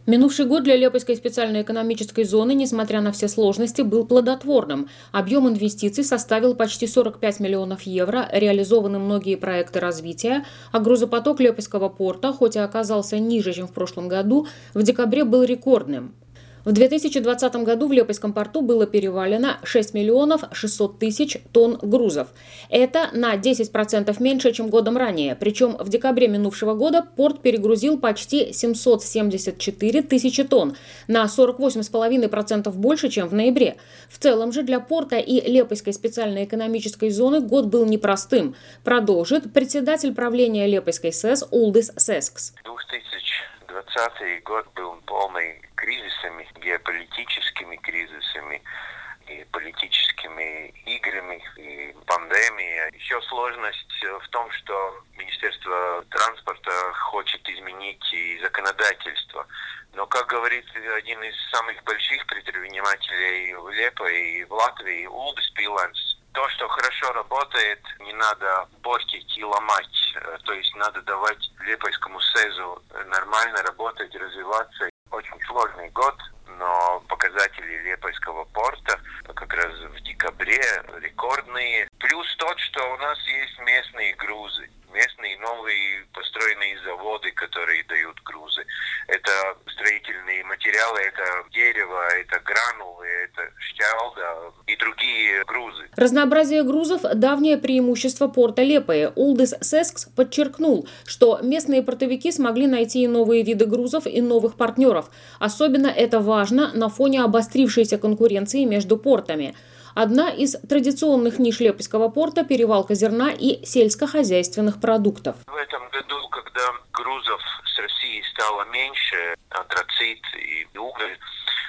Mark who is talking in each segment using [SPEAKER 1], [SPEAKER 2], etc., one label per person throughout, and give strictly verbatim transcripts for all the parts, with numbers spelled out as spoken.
[SPEAKER 1] Минувший год для Лепойской специальной экономической зоны, несмотря на все сложности, был плодотворным. Объем инвестиций составил почти сорок пять миллионов евро, реализованы многие проекты развития, а грузопоток Лепойского порта, хоть и оказался ниже, чем в прошлом году, в декабре был рекордным. В две тысячи двадцатом году в Лепойском порту было перевалено шесть миллионов шестьсот тысяч тонн грузов. Это на десять процентов меньше, чем годом ранее. Причем в декабре минувшего года порт перегрузил почти семьсот семьдесят четыре тысячи тонн, на сорок восемь целых пять десятых процента больше, чем в ноябре. В целом же для порта и Лепойской специальной экономической зоны год был непростым. Продолжит председатель правления Лепойской СЭС Улдис Сескс.
[SPEAKER 2] две тысячи двадцатый год был полный кризисами, геополитическими кризисами, и политическими играми, и пандемией. Еще сложность в том, что Министерство транспорта хочет изменить и законодательство. Но, как говорит один из самых больших предпринимателей в Лепо и в Латвии, Улдис Пиланс, то, что хорошо работает, не надо портить и ломать. То есть надо давать Лепойскому СЭЗу нормально работать, развиваться. Очень сложный год, но показатели Лепойского порта как раз в декабре рекордные. Плюс тот, что у нас есть местные грузы, местные новые построенные заводы, которые дают грузы. Это строительные материалы, это дерево, это гранулы, это штялда и другие грузы.
[SPEAKER 1] Разнообразие грузов – давнее преимущество порта Лепое. Улдис Сескс подчеркнул, что местные портовики смогли найти и новые виды грузов, и новых партнеров. Особенно это важно на фоне обострившейся конкуренции между портами. Одна из традиционных ниш Лепойского порта – перевалка зерна и сельскохозяйственных продуктов.
[SPEAKER 2] В этом году, когда грузов с России стало меньше, антрацит и уголь,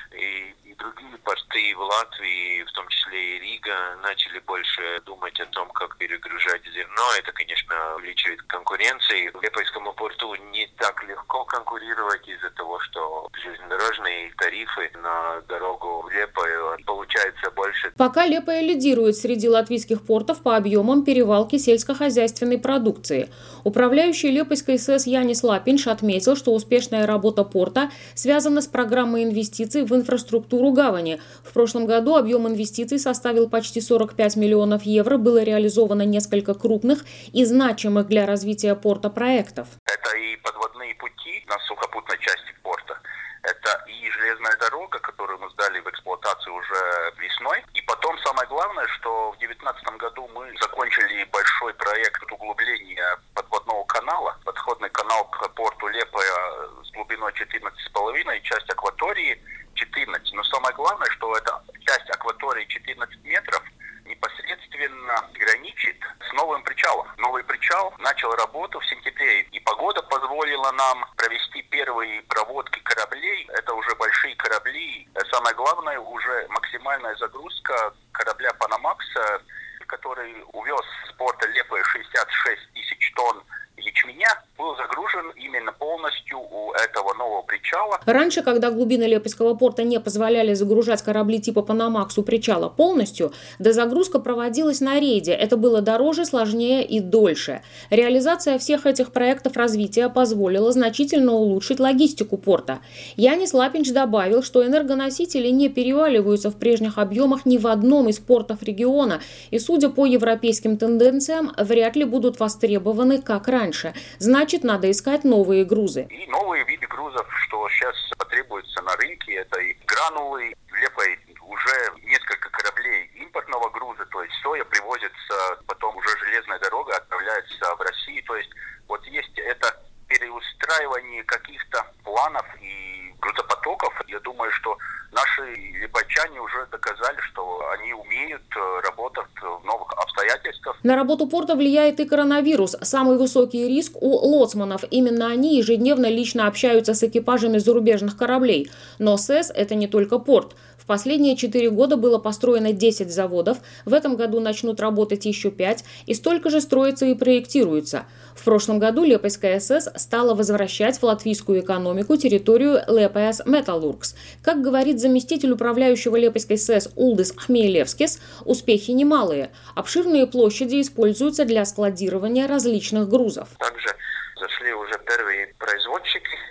[SPEAKER 2] и, и другие порты в Латвии, в том числе и Рига, начали больше думать о том, как перегружать зерно. Это, конечно, увеличивает конкуренцию. Лепойскому порту не так легко конкурировать из-за того, что железнодорожные тарифы на дорогу в Лепою получается больше.
[SPEAKER 1] Пока Лепоя лидирует среди латвийских портов по объемам перевалки сельскохозяйственной продукции. Управляющий Лепойской СЭС Янис Лапинш отметил, что успешная работа порта связана с программой инвестиций в инфраструктуру гавани. В прошлом году объем инвестиций составил почти сорок пять миллионов евро, было реализовано несколько крупных и значимых для развития порта проектов.
[SPEAKER 2] Это и подводные пути на сухопутной части порта. Это и железная дорога, которую мы сдали в эксплуатацию уже весной. И потом самое главное, что в две тысячи девятнадцатом году мы закончили большой проект углубления подводного канала. Подходный канал к порту Лепоя с глубиной четырнадцать с половиной, часть акватории четырнадцать. Но самое главное, что эта часть акватории четырнадцать метров непосредственно граничит с новым причалом. Новый причал начал работу в сентябре, и погода позволила нам провести первые проводки кораблей. Это уже большие корабли. Самое главное, уже максимальная загрузка корабля Панамакса, который увез с порта Лепоя шестьдесят шесть тысяч тонн ячменя, был загружен именно полностью у этого нового причала.
[SPEAKER 1] Раньше, когда глубины Лепойского порта не позволяли загружать корабли типа Панамакс у причала полностью, дозагрузка проводилась на рейде. Это было дороже, сложнее и дольше. Реализация всех этих проектов развития позволила значительно улучшить логистику порта. Янис Лапинш добавил, что энергоносители не переваливаются в прежних объемах ни в одном из портов региона и, судя по европейским тенденциям, вряд ли будут востребованы как раньше. Значит, надо искать новые грузы.
[SPEAKER 2] И новые виды грузов, что сейчас потребуется на рынке, это и гранулы. В Лепой уже несколько кораблей импортного груза, то есть соя привозится, потом уже железная дорога отправляется в Россию. То есть вот есть это переустраивание каких-то планов и грузопотоков. Я думаю, что наши лепойчане уже доказали, что они умеют работать в новых обстоятельствах.
[SPEAKER 1] На работу порта влияет и коронавирус. Самый высокий риск у лоцманов. Именно они ежедневно лично общаются с экипажами зарубежных кораблей. Но СЭС – это не только порт. В последние четыре года было построено десять заводов. В этом году начнут работать еще пять. И столько же строится и проектируется. В прошлом году Лепойская СЭС стала возвращать в латвийскую экономику территорию Лепоjas Metallurgs. Как говорит заместитель управляющего Лепойской СЭС Улдис Хмеелевскис, успехи немалые. Обширные площади используются для складирования различных грузов.
[SPEAKER 2] Также зашли уже первые производчики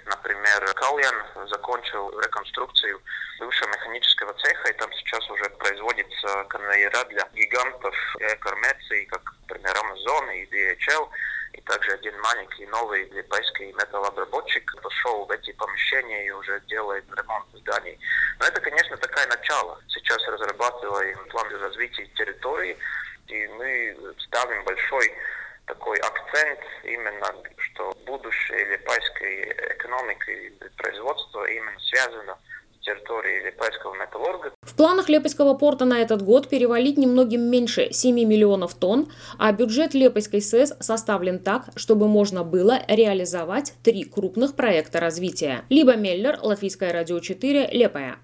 [SPEAKER 2] Например, Кальян закончил реконструкцию бывшего механического цеха, и там сейчас уже производится конвейера для гигантов Экормеции, как, например, Amazon и ди эйч эл, и также один маленький новый липейский металлообработчик пошел в эти помещения и уже делает ремонт зданий. Но это, конечно, такое начало. Сейчас разрабатываем план развития территории, и мы ставим большой такой акцент именно, что будущее липейской экономики и производства именно связано с территорией липейского металлурга.
[SPEAKER 1] В планах Лепойского порта на этот год перевалить немногим меньше семи миллионов тонн, а бюджет Лепойской СЭС составлен так, чтобы можно было реализовать три крупных проекта развития. Либа Меллер, Латвийское радио четыре, Лепая.